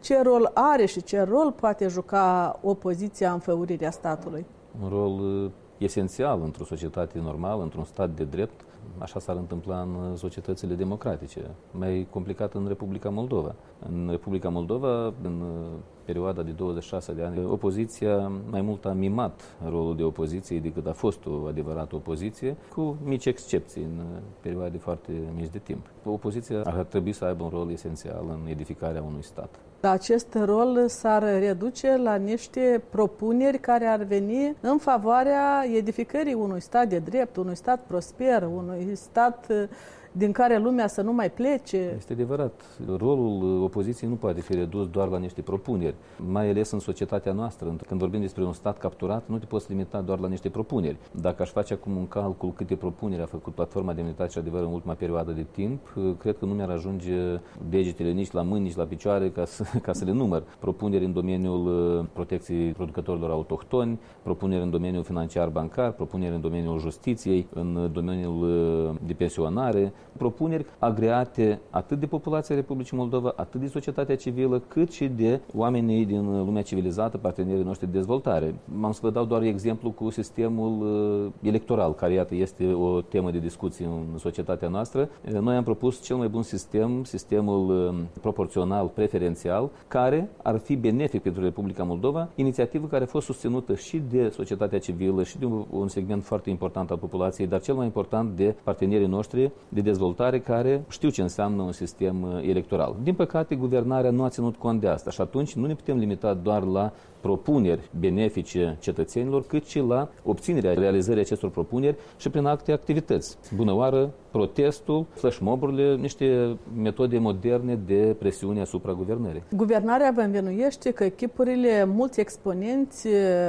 Ce rol are și ce rol poate juca opoziția în înfăurirea statului? Un rol esențial într-o societate normală, într-un stat de drept. Așa s-ar întâmpla în societățile democratice. Mai complicat în Republica Moldova. În Republica Moldova, în perioada de 26 de ani, opoziția mai mult a mimat rolul de opoziție decât a fost o adevărată opoziție, cu mici excepții în perioade foarte mici de timp. Opoziția ar trebui să aibă un rol esențial în edificarea unui stat. Acest rol s-ar reduce la niște propuneri care ar veni în favoarea edificării unui stat de drept, unui stat prosper, unui stat din care lumea să nu mai plece. Este adevărat. Rolul opoziției nu poate fi redus doar la niște propuneri, mai ales în societatea noastră. Când vorbim despre un stat capturat, nu te poți limita doar la niște propuneri. Dacă aș face acum un calcul câte propuneri a făcut Platforma Demnitate și Adevăr în ultima perioadă de timp, cred că nu mi-ar ajunge degetele nici la mâini, nici la picioare ca să le număr. Propuneri în domeniul protecției producătorilor autohtoni, propuneri în domeniul financiar-bancar, propuneri în domeniul justiției, în domeniul de pensionare, propuneri agreate atât de populația Republicii Moldova, atât de societatea civilă, cât și de oamenii din lumea civilizată, partenerii noștri de dezvoltare. Am să vă dau doar exemplu cu sistemul electoral, care, iată, este o temă de discuție în societatea noastră. Noi am propus cel mai bun sistem, sistemul proporțional preferențial, care ar fi benefic pentru Republica Moldova, inițiativă care a fost susținută și de societatea civilă și de un segment foarte important al populației, dar cel mai important de partenerii noștri de dezvoltare care știu ce înseamnă un sistem electoral. Din păcate, guvernarea nu a ținut cont de asta și atunci nu ne putem limita doar la propuneri benefice cetățenilor, cât și la obținerea realizării acestor propuneri și prin alte activități. Bună oară, protestul, flashmob-urile, niște metode moderne de presiune asupra guvernării. Guvernarea vă învinuiește că echipurile, mulți exponenți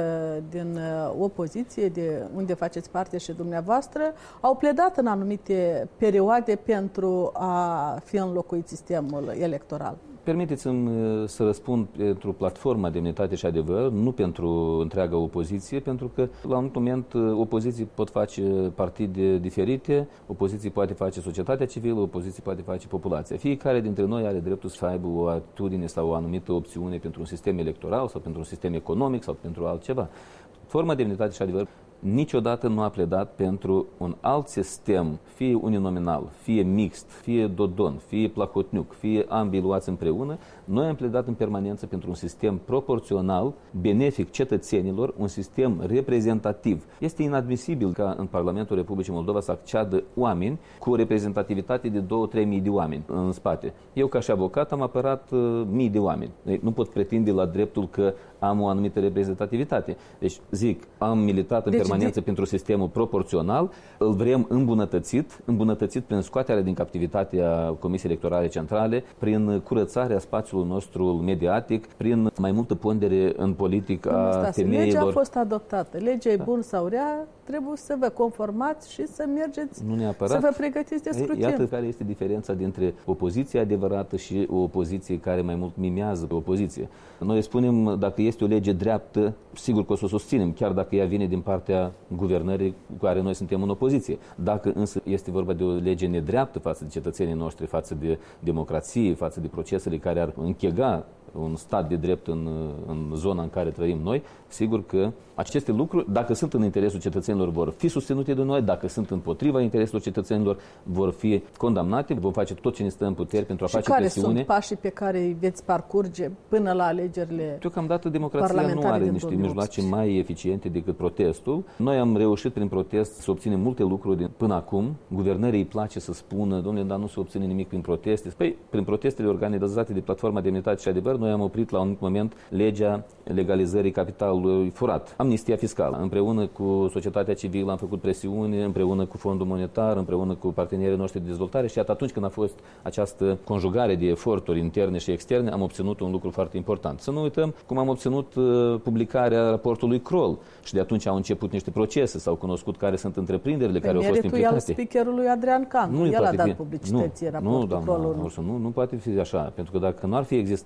din opoziție, de unde faceți parte și dumneavoastră, au pledat în anumite perioade pentru a fi înlocuit sistemul electoral. Permiteți-mi să răspund pentru Platforma Demnitate și Adevăr, nu pentru întreaga opoziție, pentru că la un moment opoziții pot face partide diferite, opoziții poate face societatea civilă, opoziții poate face populația. Fiecare dintre noi are dreptul să aibă o atitudine sau o anumită opțiune pentru un sistem electoral sau pentru un sistem economic sau pentru altceva. Platforma Demnitate și Adevăr niciodată nu a pledat pentru un alt sistem, fie uninominal, fie mixt, fie dodon, fie placotniuc, fie ambii luați împreună. Noi am pledat în permanență pentru un sistem proporțional, benefic cetățenilor, un sistem reprezentativ. Este inadmisibil ca în Parlamentul Republicii Moldova să acceadă oameni cu o reprezentativitate de 2-3 mii de oameni în spate. Eu, ca și avocat, am apărat mii de oameni. Nu pot pretinde la dreptul că am o anumită reprezentativitate. Deci, zic, am militat în permanență pentru sistemul proporțional, îl vrem îmbunătățit prin scoaterea din captivitatea Comisiei Electorale Centrale, prin curățarea spațiului nostru mediatic, prin mai multă pondere în politică a femeilor. Legea a fost adoptată. Legea e bună sau rea, trebuie să vă conformați și să mergeți, să vă pregătiți de scrutin. Iată care este diferența dintre opoziția adevărată și o opoziție care mai mult mimează pe opoziție. Noi spunem, dacă este o lege dreaptă, sigur că o să o susținem, chiar dacă ea vine din partea guvernării cu care noi suntem în opoziție. Dacă însă este vorba de o lege nedreaptă față de cetățenii noștri, față de democrație, față de procesele care ar închega un stat de drept în zona în care trăim noi, sigur că aceste lucruri, dacă sunt în interesul cetățenilor, vor fi susținute de noi, dacă sunt împotriva intereselor cetățenilor, vor fi condamnate, vom face tot ce ne stă în puteri pentru a face presiune. Și care sunt pașii pe care îi veți parcurge până la alegerile? Deocamdată democrația nu are niște mijloace mai eficiente decât protestul. Noi am reușit prin protest să obținem multe lucruri până acum. Guvernării îi place să spună, domnule, dar nu se obține nimic prin proteste. Păi, prin protestele organizate de Platforma Demnitate și Adevăr, noi am oprit la un moment legea legalizării capitalului furat. Amnistia fiscală. Împreună cu societatea civilă am făcut presiuni, împreună cu Fondul Monetar, împreună cu partenerii noștri de dezvoltare și atunci când a fost această conjugare de eforturi interne și externe, am obținut un lucru foarte important. Să nu uităm cum am obținut publicarea raportului Kroll și de atunci au început niște procese, s-au cunoscut care sunt întreprinderile care au fost implicate. Meritul speakerului Adrian Cantu. El a dat publicității raportul Kroll. Nu poate fi așa, pentru că dacă nu ar fi existat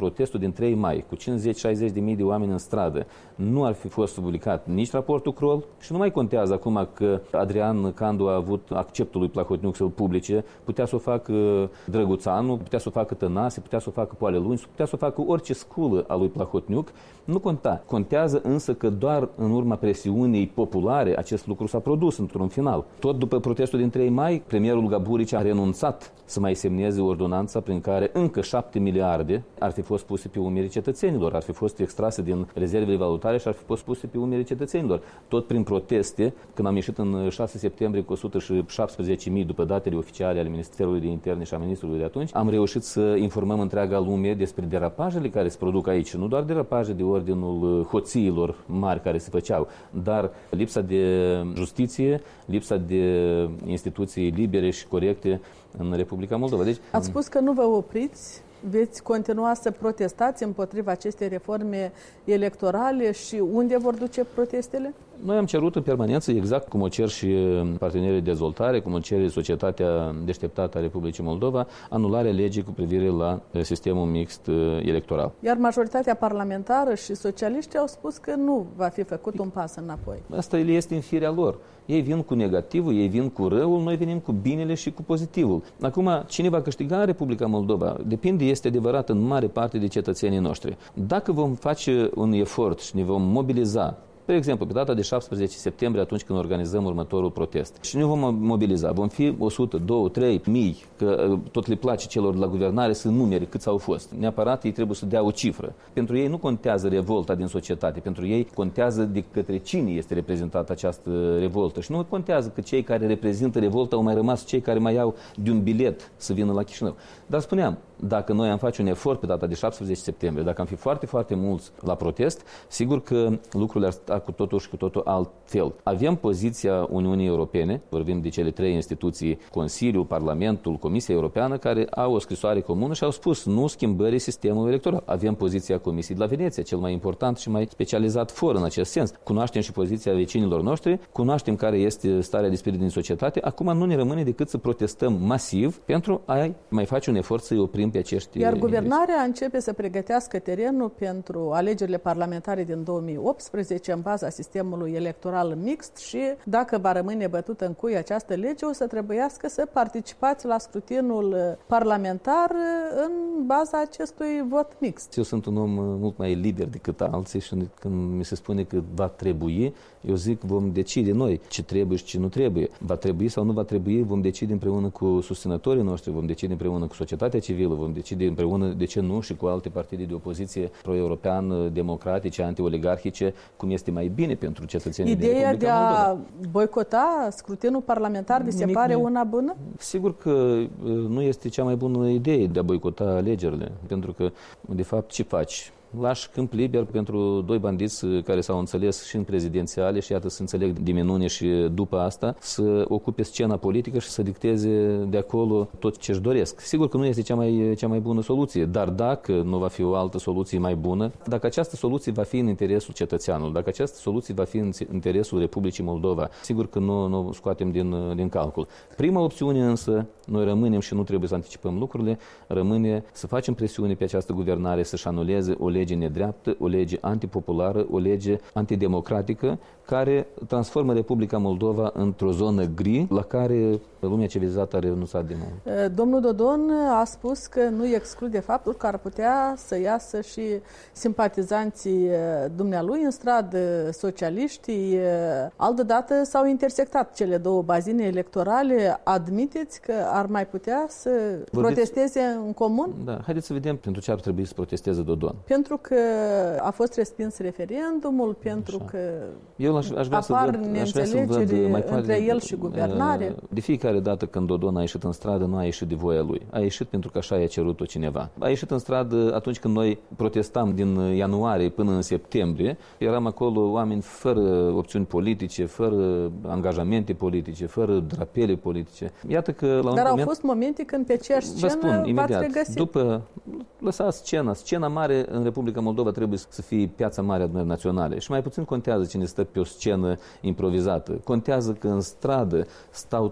protestul din 3 mai, cu 50-60 de mii de oameni în stradă, nu ar fi fost publicat nici raportul Kroll și nu mai contează acum că Adrian Candu a avut acceptul lui Plahotniuc să-l publice, putea să o facă Drăguțanu, putea să o facă Tănase, putea să o facă Poale Luni, putea să o facă orice sculă a lui Plahotniuc, nu conta. Contează însă că doar în urma presiunii populare acest lucru s-a produs într-un final. Tot după protestul din 3 mai, premierul Gaburici a renunțat să mai semneze ordonanța prin care încă 7 miliarde ar fi fost puse pe umerii cetățenilor, ar fi fost extrase din rezervele valutare și ar fi fost puse pe umerii cetățenilor. Tot prin proteste, când am ieșit în 6 septembrie cu 117.000 după datele oficiale ale Ministerului de Interne și a Ministrului de atunci, am reușit să informăm întreaga lume despre derapajele care se produc aici. Nu doar derapaje de ordinul hoțiilor mari care se făceau, dar lipsa de justiție, lipsa de instituții libere și corecte în Republica Moldova. Deci, ați spus că nu vă opriți, veți continua să protestați împotriva acestei reforme electorale și unde vor duce protestele? Noi am cerut în permanență, exact cum o cer și partenerii de dezvoltare, cum o cere societatea deșteptată a Republicii Moldova, anularea legii cu privire la sistemul mixt electoral. Iar majoritatea parlamentară și socialiștii au spus că nu va fi făcut un pas înapoi. Asta este în firea lor. Ei vin cu negativul, ei vin cu răul, noi venim cu binele și cu pozitivul. Acum, cine va câștiga în Republica Moldova depinde, este adevărat, în mare parte de cetățenii noștri. Dacă vom face un efort și ne vom mobiliza, de exemplu, pe data de 17 septembrie, atunci când organizăm următorul protest. Și ne vom mobiliza. Vom fi 100, 2, 3 mii, că tot le place celor de la guvernare să numere câți au fost. Neapărat ei trebuie să dea o cifră. Pentru ei nu contează revolta din societate. Pentru ei contează de către cine este reprezentată această revoltă. Și nu contează că cei care reprezintă revolta au mai rămas cei care mai au de un bilet să vină la Chișinău. Dar spuneam, dacă noi am face un efort pe data de 17 septembrie, dacă am fi foarte, foarte mulți la protest, sigur că lucrurile ar sta cu totul și cu totul altfel. Avem poziția Uniunii Europene, vorbim de cele 3 instituții, Consiliul, Parlamentul, Comisia Europeană, care au o scrisoare comună și au spus nu schimbării sistemului electoral. Avem poziția Comisiei de la Veneția, cel mai important și mai specializat for în acest sens. Cunoaștem și poziția vecinilor noștri, cunoaștem care este starea de spirit din societate. Acum nu ne rămâne decât să protestăm masiv pentru a mai face un efort să-i oprim pe acești... Iar guvernarea începe să pregătească terenul pentru alegerile parlamentare din 2018 în baza sistemului electoral mixt și dacă va rămâne bătută în cui această lege, o să trebuiască să participați la scrutinul parlamentar în baza acestui vot mixt. Eu sunt un om mult mai liber decât alții și când mi se spune că va trebui, eu zic vom decide noi ce trebuie și ce nu trebuie. Va trebui sau nu va trebui, vom decide împreună cu susținătorii noștri, vom decide împreună cu societatea civilă, vom decide împreună, de ce nu, și cu alte partide de opoziție pro-european, democratice, anti-oligarhice, cum este mai bine pentru cetățenii din Republica Moldova. Ideea de a boicota scrutinul parlamentar vi se pare una bună? Sigur că nu este cea mai bună idee de a boicota alegerile, pentru că, de fapt, ce faci? Lași câmp liber pentru 2 bandiți care s-au înțeles și în prezidențiale și iată se înțeleg de minune și după asta să ocupe scena politică și să dicteze de acolo tot ce își doresc. Sigur că nu este cea mai bună soluție, dar dacă nu va fi o altă soluție mai bună, dacă această soluție va fi în interesul cetățeanului, dacă această soluție va fi în interesul Republicii Moldova, sigur că nu scoatem din calcul. Prima opțiune însă, noi rămânem și nu trebuie să anticipăm lucrurile, rămâne să facem presiune pe această guvernare să-și anuleze o lege nedreaptă, o lege antipopulară, o lege antidemocratică, care transformă Republica Moldova într-o zonă gri la care lumea civilizată a renunțat de mult. Domnul Dodon a spus că nu exclude faptul că ar putea să iasă și simpatizanții dumnealui în stradă, socialiștii. Altădată s-au intersectat cele 2 bazine electorale. Admiteți că ar mai putea să protesteze în comun? Da, haideți să vedem pentru ce ar trebui să protesteze Dodon. Pentru că a fost respins referendumul, pentru că eu aș vrea apar neînțelegeri între el și guvernare. De fiecare dată când Dodon a ieșit în stradă, nu a ieșit de voia lui. A ieșit pentru că așa i-a cerut-o cineva. A ieșit în stradă atunci când noi protestam din ianuarie până în septembrie. Eram acolo oameni fără opțiuni politice, fără angajamente politice, fără drapele politice. Iată că la un Dar au fost momente când pe aceeași scenă v-ați regăsit. După, lăsați scena mare în Republica Moldova trebuie să fie piața mare a adunării naționale. Și mai puțin contează cine stă pe o scenă improvizată. Contează că în stradă stau toate segmentele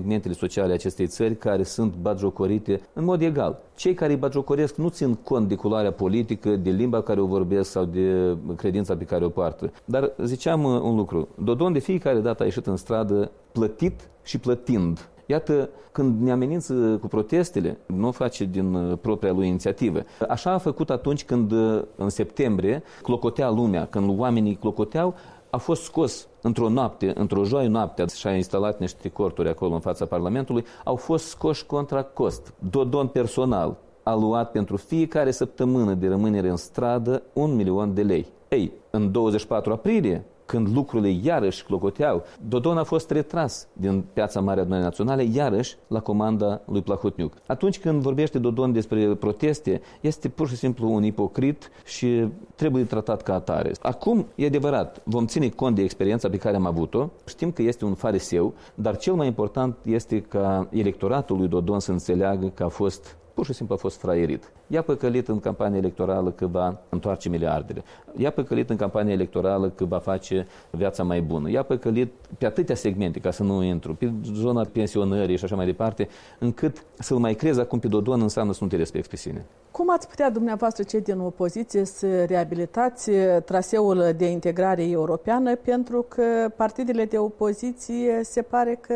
segmentele sociale acestei țări care sunt batjocorite în mod egal. Cei care îi batjocoresc nu țin cont de culoarea politică, de limba care o vorbesc sau de credința pe care o poartă. Dar ziceam un lucru. Dodon de fiecare dată a ieșit în stradă plătit și plătind. Iată, când ne amenință cu protestele, nu o face din propria lui inițiativă. Așa a făcut atunci când, în septembrie, clocotea lumea, când oamenii clocoteau, a fost scos într-o noapte, într-o joie noapte, și-a instalat niște corturi acolo în fața Parlamentului, au fost scoși contra cost. Dodon personal a luat pentru fiecare săptămână de rămânere în stradă 1 milion de lei. Ei, în 24 aprilie, când lucrurile iarăși clocoteau, Dodon a fost retras din Piața Mare Adunării Naționale, iarăși la comanda lui Plahotniuc. Atunci când vorbește Dodon despre proteste, este pur și simplu un ipocrit și trebuie tratat ca atare. Acum, e adevărat, vom ține cont de experiența pe care am avut-o, știm că este un fariseu, dar cel mai important este ca electoratul lui Dodon să înțeleagă că pur și simplu a fost fraierit. I-a păcălit în campania electorală că va întoarce miliardele. I-a păcălit în campania electorală că va face viața mai bună. I-a păcălit pe atâtea segmente, ca să nu intru, pe zona pensionării și așa mai departe, încât să-l mai crezi acum pe Dodon înseamnă să nu te respecti pe sine. Cum ați putea dumneavoastră, cei din opoziție, să reabilitați traseul de integrare europeană, pentru că partidele de opoziție se pare că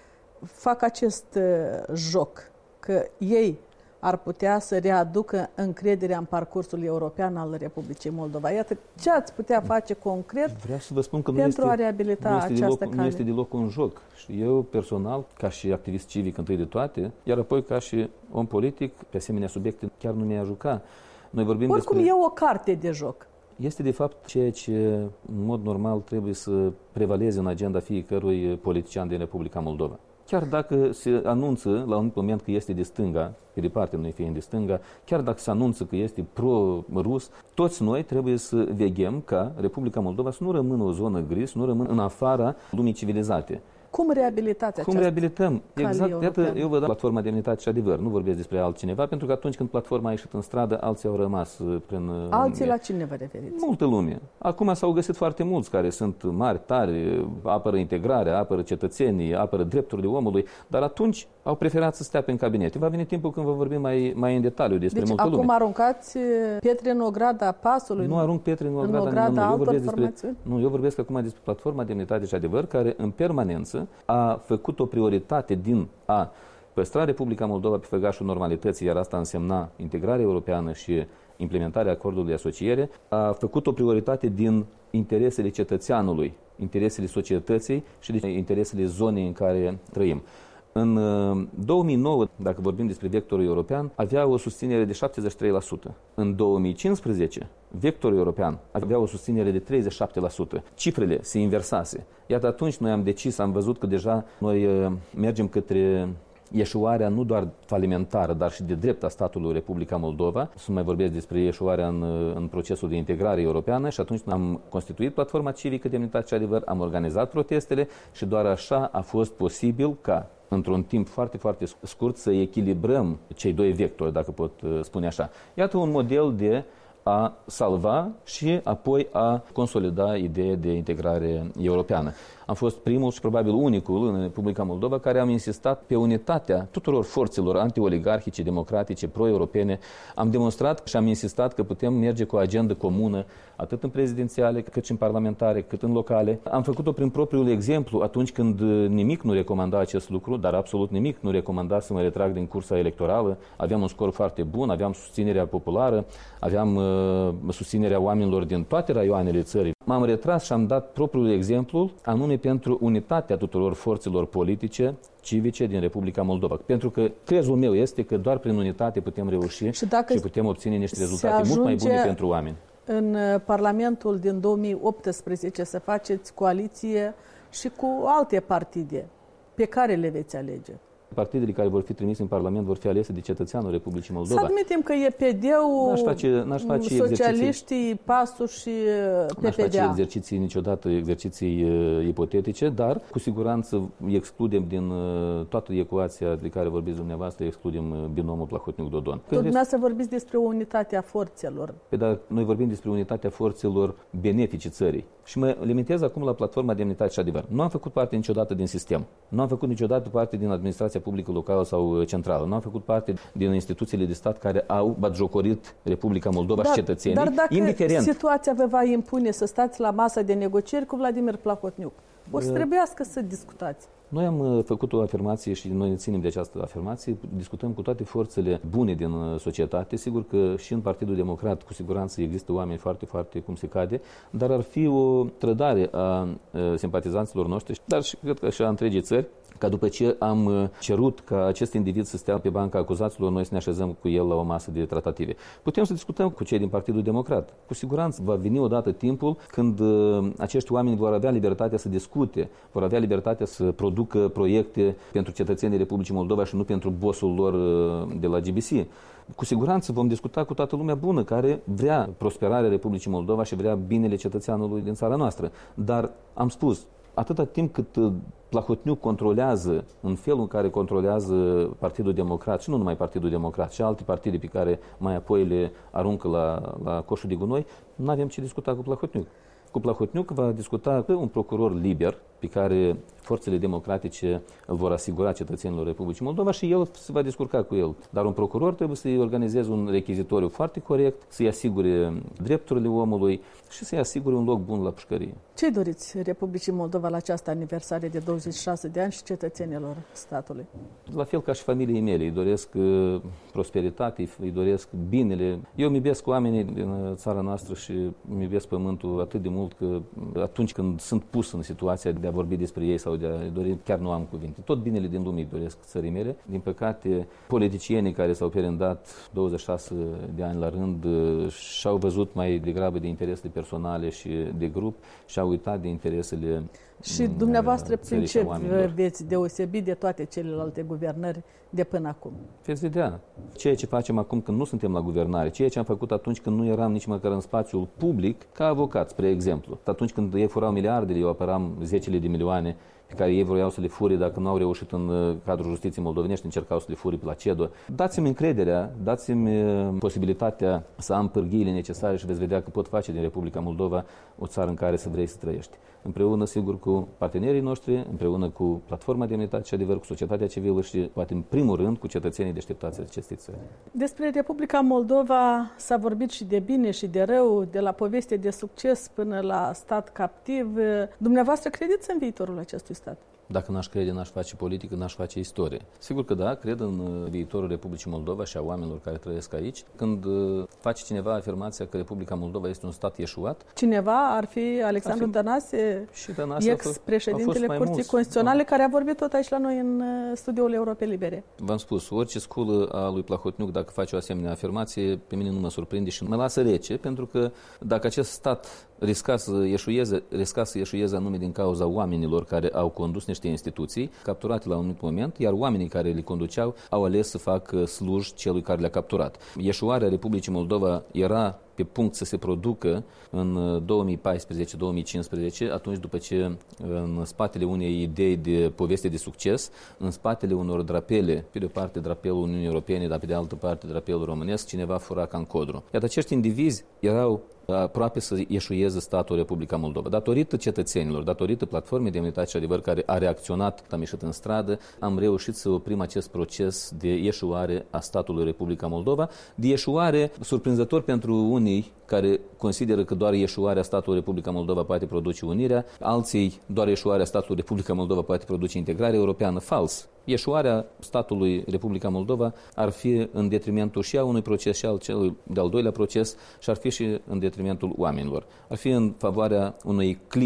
fac acest joc, că ei ar putea să readucă încrederea în parcursul european al Republicii Moldova. Iată, ce ați putea face concret pentru a reabilita această cale? Nu este deloc un joc. Și eu, personal, ca și activist civic întâi de toate, iar apoi ca și om politic, pe asemenea subiecte chiar nu mi-a juca. Noi vorbim oricum e o carte de joc. Este de fapt ceea ce în mod normal trebuie să prevaleze în agenda fiecărui politician din Republica Moldova. Chiar dacă se anunță la un anumit moment că este de stânga, pe departe noi fiind de stânga, chiar dacă se anunță că este pro-rus, toți noi trebuie să veghem ca Republica Moldova să nu rămână o zonă gri, să nu rămână în afara lumii civilizate. Cum reabilitați Cum reabilităm? Exact. Iată, eu vă dau Platforma Demnitate și Adevăr. Nu vorbesc despre altcineva, pentru că atunci când platforma a ieșit în stradă, alții au rămas prin... Alții la cine vă referiți? Multă lume. Acum s-au găsit foarte mulți care sunt mari, tari, apără integrarea, apără cetățenii, apără drepturile omului, dar atunci au preferat să stea pe în cabinete. Va veni timpul când vă vorbim mai în detaliu despre multă lume. Deci acum aruncați pietre în ograda PAS-ului? Nu arunc pietre în ograda altor formațiuni? Eu vorbesc acum despre Platforma Demnitate și Adevăr, care în permanență a făcut o prioritate din a păstra Republica Moldova pe făgașul normalității, iar asta însemna integrarea europeană și implementarea acordului de asociere, a făcut o prioritate din interesele cetățeanului, interesele societății și de interesele zonei în care trăim. În 2009, dacă vorbim despre vectorul european, avea o susținere de 73%. În 2015, vectorul european avea o susținere de 37%. Cifrele se inversase. Iată, atunci noi am decis, am văzut că deja noi mergem către ieșuarea nu doar falimentară, dar și de drept a statului Republica Moldova. Să mai vorbesc despre ieșuarea în procesul de integrare europeană și atunci am constituit Platforma Civică Demnitate și Adevăr, am organizat protestele și doar așa a fost posibil ca într-un timp foarte, foarte scurt să echilibrăm cei doi vectori, dacă pot spune așa. Iată un model de a salva și apoi a consolida ideea de integrare europeană. Am fost primul și probabil unicul în Republica Moldova care am insistat pe unitatea tuturor forțelor anti-oligarhice, democratice, pro-europene. Am demonstrat și am insistat că putem merge cu o agendă comună, atât în prezidențiale, cât și în parlamentare, cât în locale. Am făcut-o prin propriul exemplu atunci când nimic nu recomanda acest lucru, dar absolut nimic nu recomanda să mă retrag din cursa electorală. Aveam un scor foarte bun, aveam susținerea populară, aveam susținerea oamenilor din toate raioanele țării. M-am retras și am dat propriul exemplu, anume pentru unitatea tuturor forțelor politice, civice din Republica Moldova. Pentru că crezul meu este că doar prin unitate putem reuși și putem obține niște rezultate mult mai bune pentru oameni. În Parlamentul din 2018 să faceți coaliție și cu alte partide. Pe care le veți alege? Partidele care vor fi trimise în Parlament vor fi alese de cetățeanul Republicii Moldova. Să admitem că e PD-ul, n-aș face socialiștii, PAS-ul și PPDA. N-aș face niciodată exerciții ipotetice, dar cu siguranță excludem din toată ecuația de care vorbiți dumneavoastră, excludem binomul Plahotniuc-Dodon. Dumneavoastră vorbiți despre unitatea forțelor. Dar noi vorbim despre unitatea forțelor benefice țării. Și mă limitez acum la platforma Demnitate și Adevăr. Nu am făcut parte niciodată din sistem. Nu am făcut niciodată parte din administrația publică locală sau centrală. Nu am făcut parte din instituțiile de stat care au batjocorit Republica Moldova și cetățenii. Dar dacă situația vă va impune să stați la masă de negocieri cu Vladimir Plahotniuc, o să trebuiască să discutați. Noi am făcut o afirmație și noi ne ținem de această afirmație. Discutăm cu toate forțele bune din societate. Sigur că și în Partidul Democrat cu siguranță există oameni foarte, foarte cum se cade, dar ar fi o trădare a simpatizanților noștri, dar și cred că și a întregii țări, ca după ce am cerut ca acest individ să stea pe banca acuzaților, noi să ne așezăm cu el la o masă de tratative. Putem să discutăm cu cei din Partidul Democrat. Cu siguranță va veni odată timpul când acești oameni vor avea libertatea să discute, vor avea libertatea să producă proiecte pentru cetățenii Republicii Moldova și nu pentru bossul lor de la GBC. Cu siguranță vom discuta cu toată lumea bună care vrea prosperarea Republicii Moldova și vrea binele cetățeanului din țara noastră. Dar am spus, atâta timp cât Plahotniuc controlează în felul în care controlează Partidul Democrat și nu numai Partidul Democrat, și alte partide pe care mai apoi le aruncă la coșul de gunoi, nu avem ce discuta cu Plahotniuc. Cu Plahotniuc va discuta un procuror liber pe care forțele democratice îl vor asigura cetățenilor Republicii Moldova și el se va descurca cu el. Dar un procuror trebuie să-i organizeze un rechizitoriu foarte corect, să-i asigure drepturile omului și să-i asigure un loc bun la pușcărie. Ce doriți Republicii Moldova la această aniversare de 26 de ani și cetățenilor statului? La fel ca și familiei mele, îi doresc prosperitate, îi doresc binele. Eu îmi iubesc oamenii din țara noastră și îmi iubesc pământul atât de mult că atunci când sunt pus în situația de a vorbi despre ei sau de a dori, chiar nu am cuvinte. Tot binele din lume îi doresc țării mele. Din păcate, politicienii care s-au perendat 26 de ani la rând și-au văzut mai degrabă de interesele personale și de grup și au uitat de interesele și dumneavoastră prin ce veți deosebi de toate celelalte guvernări de până acum? Veți vedea. Ceea ce facem acum când nu suntem la guvernare, ceea ce am făcut atunci când nu eram nici măcar în spațiul public, ca avocat, spre exemplu. Atunci când ei furau miliardele, eu apăram zecile de milioane pe care ei vreau să le fure dacă nu au reușit în cadrul justiției moldovenești, încercau să le fure pe la CEDO. Dați-mi încrederea, dați-mi posibilitatea să am pârghiile necesare și veți vedea că pot face din Republica Moldova o țară în care să vrei să trăiești. Împreună, sigur, cu partenerii noștri, împreună cu Platforma Demnitate și Adevăr, cu societatea civilă și, poate, în primul rând, cu cetățenii deșteptați acestei țări. Despre Republica Moldova s-a vorbit și de bine și de rău, de la poveste de succes până la stat captiv. Dumneavoastră credeți în viitorul acestui stat? Dacă n-aș crede, n-aș face politică, n-aș face istorie. Sigur că da, cred în viitorul Republicii Moldova și a oamenilor care trăiesc aici. Când face cineva afirmația că Republica Moldova este un stat ieșuat... Cineva ar fi Alexandru Tănase, ex-președintele Curții Constituționale, care a vorbit tot aici la noi în studioul Europe Libere. V-am spus, orice sculă a lui Plahotniuc, dacă face o asemenea afirmație, pe mine nu mă surprinde și mă lasă rece, pentru că dacă acest stat risca să ieșuieze anume din cauza oamenilor care au condus niște instituții capturate la un anumit moment, iar oamenii care le conduceau au ales să facă sluji celui care le-a capturat. Ieșuarea Republicii Moldova era pe punct să se producă în 2014-2015, atunci după ce în spatele unei idei de poveste de succes, în spatele unor drapele, pe de o parte drapelul Uniunii Europene, dar pe de altă parte drapelul românesc, cineva fura ca în codru. Iar acești indivizi erau aproape să ieșuieze statul Republica Moldova. Datorită cetățenilor, datorită Platformei Demnitate și Adevăr care a reacționat, am ieșit în stradă, am reușit să oprim acest proces de ieșuare a statului Republica Moldova, de ieșuare surprinzător pentru unii care consideră că doar ieșuarea statului Republica Moldova poate produce unirea, alții doar ieșuarea statului Republica Moldova poate produce integrarea europeană. Fals. Ieșuarea statului Republica Moldova ar fi în detrimentul și a unui proces și al celui de-al doilea proces și ar fi și în detrimentul oamenilor. Ar fi în favoarea unei clici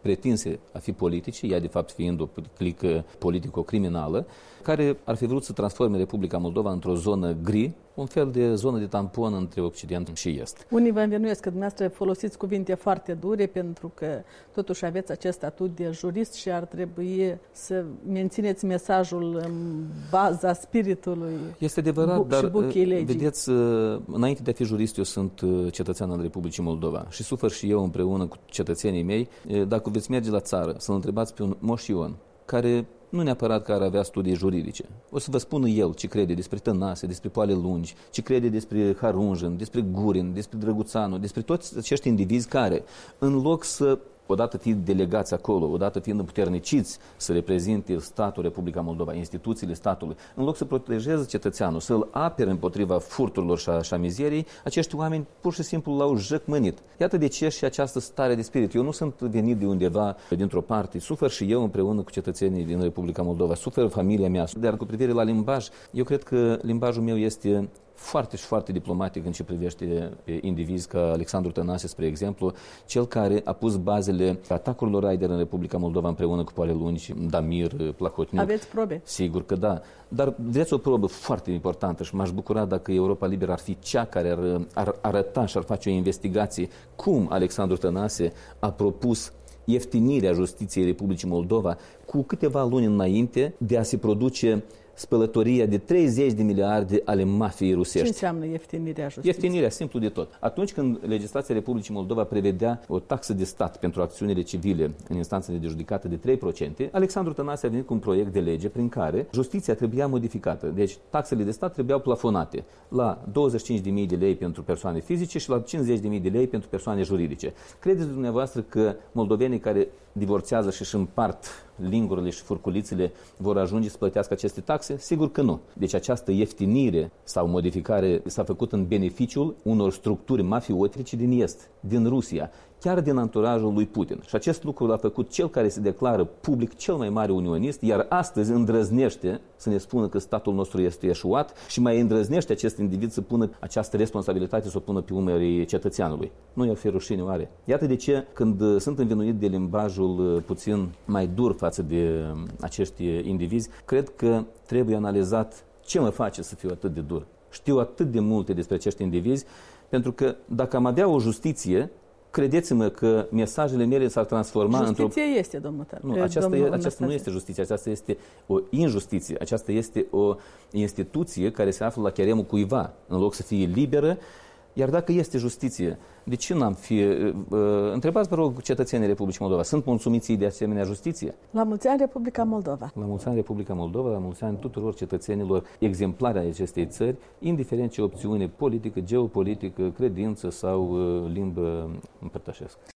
pretinse a fi politice, ea de fapt fiind o clică politico-criminală, care ar fi vrut să transforme Republica Moldova într-o zonă gri, un fel de zonă de tampon între Occident și Est. Unii vă învinuiesc că dumneavoastră folosiți cuvinte foarte dure pentru că totuși aveți acest statut de jurist și ar trebui să mențineți mesajul în baza spiritului. Este adevărat, dar legii. vedeți, înainte de a fi jurist, eu sunt cetățean al Republicii Moldova și sufer și eu împreună cu cetățenii mei. Dacă veți merge la țară să-l întrebați pe un Moș Ion, care nu neapărat că ar avea studii juridice. O să vă spună el ce crede despre Tănase, despre Poale Lungi, ce crede despre Harunjen, despre Gurin, despre Drăguțanu, despre toți acești indivizi care, în loc să, odată fiind delegați acolo, odată fiind împuterniciți să reprezinte statul Republica Moldova, instituțiile statului, în loc să protejeze cetățeanul, să-l apere împotriva furturilor și a mizeriei, acești oameni pur și simplu l-au jăcmănit. Iată de ce și această stare de spirit. Eu nu sunt venit de undeva, dintr-o parte, sufer și eu împreună cu cetățenii din Republica Moldova, suferă familia mea, dar cu privire la limbaj, eu cred că limbajul meu este foarte și foarte diplomatic în ce privește indivizi ca Alexandru Tănase, spre exemplu, cel care a pus bazele atacurilor Raider în Republica Moldova împreună cu Poale Lungi, Damir, Plahotniuc. Aveți probe? Sigur că da. Dar vreți o probă foarte importantă și m-aș bucura dacă Europa Liberă ar fi cea care ar arăta și ar face o investigație cum Alexandru Tănase a propus ieftinirea justiției Republicii Moldova cu câteva luni înainte de a se produce spălătoria de 30 de miliarde ale mafiei rusești. Ce înseamnă ieftinirea justiției? Ieftinirea, simplu de tot. Atunci când legislația Republicii Moldova prevedea o taxă de stat pentru acțiunile civile în instanțele de judecată de 3%, Alexandru Tănase a venit cu un proiect de lege prin care justiția trebuia modificată. Deci taxele de stat trebuiau plafonate la 25.000 de lei pentru persoane fizice și la 50.000 de lei pentru persoane juridice. Credeți dumneavoastră că moldovenii care divorțează și își împart lingurile și furculițele vor ajunge să plătească aceste taxe? Sigur că nu. Deci această ieftinire sau modificare s-a făcut în beneficiul unor structuri mafiotice din Est, din Rusia, chiar din anturajul lui Putin. Și acest lucru l-a făcut cel care se declară public cel mai mare unionist, iar astăzi îndrăznește să ne spună că statul nostru este eșuat și mai îndrăznește acest individ să pună această responsabilitate, să o pună pe umerii cetățeanului. Nu i-ar fi rușine oare? Iată de ce, când sunt învinuit de limbajul puțin mai dur față de acești indivizi, cred că trebuie analizat ce mă face să fiu atât de dur. Știu atât de multe despre acești indivizi, pentru că dacă am avea o justiție, credeți-mă că mesajele mele s-ar transforma într-o... Justiție este, domnul Tăr. Nu, aceasta nu este justiție, aceasta este o injustiție, aceasta este o instituție care se află la cheremul cuiva, în loc să fie liberă. Iar dacă este justiție, de ce n-am fi... întrebați, vă rog, cetățenii Republicii Moldova, sunt mulțumiți de asemenea justiție? La mulți ani, Republica Moldova. La mulți ani, Republica Moldova, la mulți ani tuturor cetățenilor exemplari ai acestei țări, indiferent ce opțiune politică, geopolitică, credință sau limbă împărtășesc.